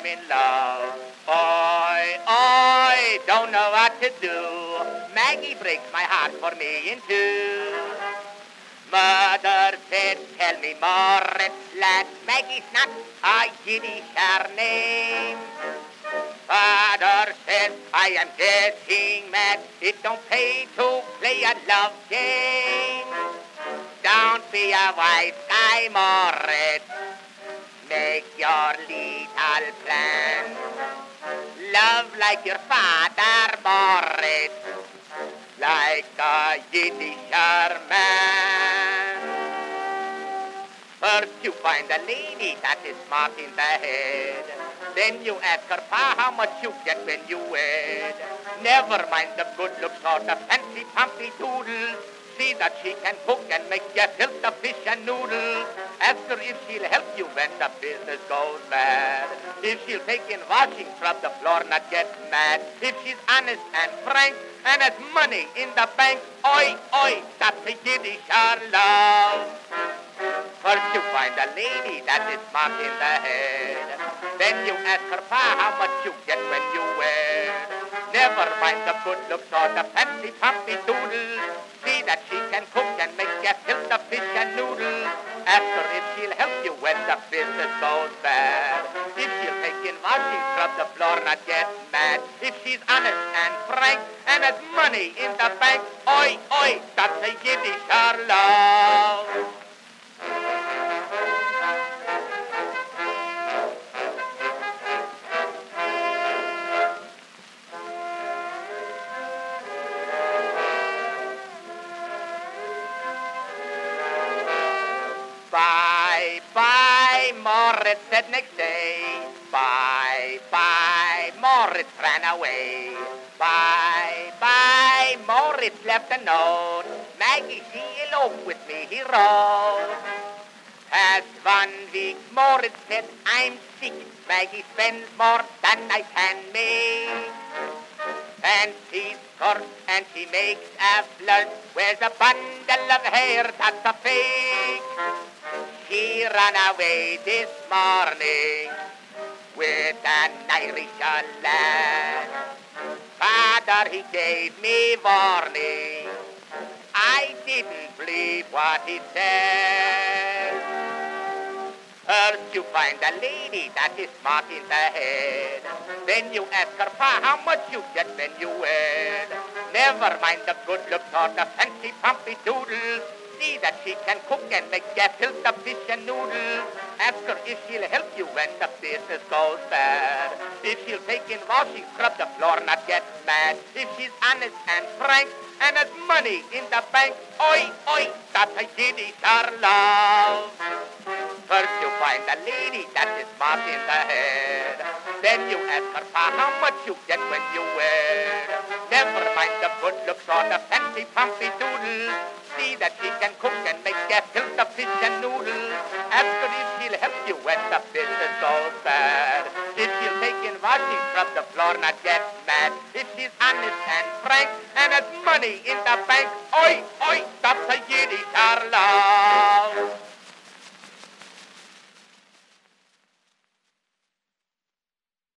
in love. I don't know what to do. Maggie breaks my heart for me in two. Mother said, tell me more, lad, Maggie's not a Yiddish name. Father says, I am getting mad, it don't pay to play a love game. Don't be a wise guy, Moritz, make your little plan. Love like your father, Moritz, like a Yiddish man. First you find a lady that is smart in the head. Then you ask her pa how much you get when you wed. Never mind the good looks or the fancy pumpy doodle. See that she can cook and make you tilt the fish and noodle. Ask her if she'll help you when the business goes bad. If she'll take in washing, scrub the floor, not get mad. If she's honest and frank and has money in the bank, oi, oi, that's a Yiddish love. First you find a lady that is smart in the head. Then you ask her pa how much you get when you wed. Never mind the good looks or the fancy pumpy doodle. See that she can cook and make you tilt the fish and noodle. Ask her if she'll help you when the business goes bad. If she'll take in washing, scrub the floor, not get mad. If she's honest and frank and has money in the bank, oi, oi, that's a Yiddish love. Bye, bye, Moritz said next day. Bye, bye, Moritz ran away. Bye, bye, Moritz left a note. Maggie, she eloped with me, he wrote. Past 1 week, Moritz said, I'm sick. Maggie spends more than I can make. And she's coarse and she makes a flirt. Wears a bundle of hair that's a fake. She ran away this morning with an Irish lad. Father, he gave me warning. I didn't believe what he said. First you find a lady that is smart in the head. Then you ask her pa how much you get when you wed. Never mind the good looks or the fancy pumpy doodle. See that she can cook and make you tilt the fish and noodle. Ask her if she'll help you when the business goes bad. If she'll take in washing, scrub the floor, not get mad. If she's honest and frank and has money in the bank, oi, oi, that's a Yiddish love. First you find a lady that is smart in the head. Then you ask her pa how much you get when you wed. Never mind the good looks or the fancy pumpy doodle. See that she can cook and make you tilt the fish and noodle. Ask her if she'll help you when the business goes bad. If she'll take in washing, scrub the floor, not get mad. If she's honest and frank and has money in the bank, oi, oi, that's a